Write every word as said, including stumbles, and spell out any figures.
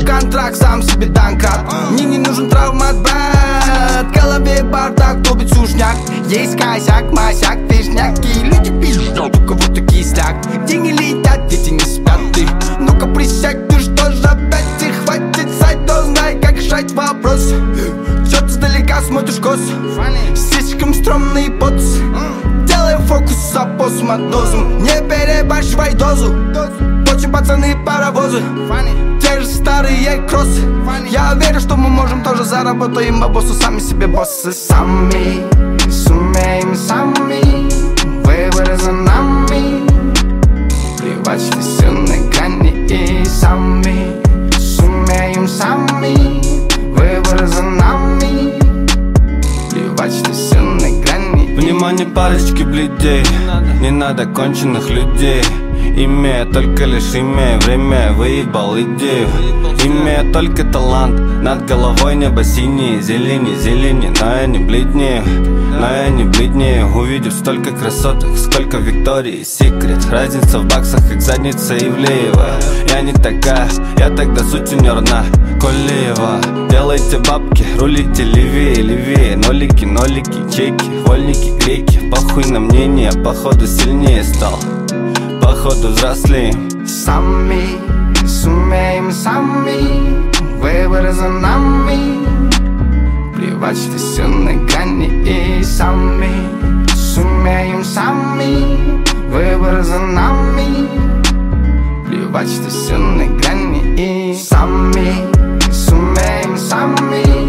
контракт, сам себе танкат. Мне не нужен травмат, брат. В голове бардак, топит сушняк. Есть косяк, масяк, вишняки. Люди пишут, у кого-то кисляк. Деньги летят, дети не спят. Ты ну-ка присядь, ты что же опять? И хватит сайт, то знай, как решать вопрос. Чё ты сдалека смотришь кос? Слишком стрёмный поц. Делай фокус, а по самодозам. Не перебарщивай дозу. Очень пацаны паровозы. Те же старые кроссы. Я верю, что мы можем тоже заработаем бабосу. Сами себе боссы. Сами сумеем, сами. Выбор за нами. Плевать, что все на грани. И сами сумеем, сами. Выбор за нами. Плевать, что все на грани. Внимание, парочки бледей. Не надо конченых людей. Имея только лишь имея время, выебал идею. Имея только талант, над головой небо синее, зелени, зелени. Но я не бледнею, но я не бледнею. Увидев столько красоток, сколько Виктории секрет. Разница в баксах, как задница Ивлеева. Я не такая, я тогда сутенер на Колеева. Делайте бабки, рулите левее, левее. Нолики, нолики, чеки, вольники, греки. Похуй на мнение, походу сильнее стал, походу взрослеем. Сами сумеем, сами. Выбор за нами. Плевать, что все на грани. И сами сумеем, сами. Выбор за нами. Плевать, что все на грани. И сами сумеем, сами.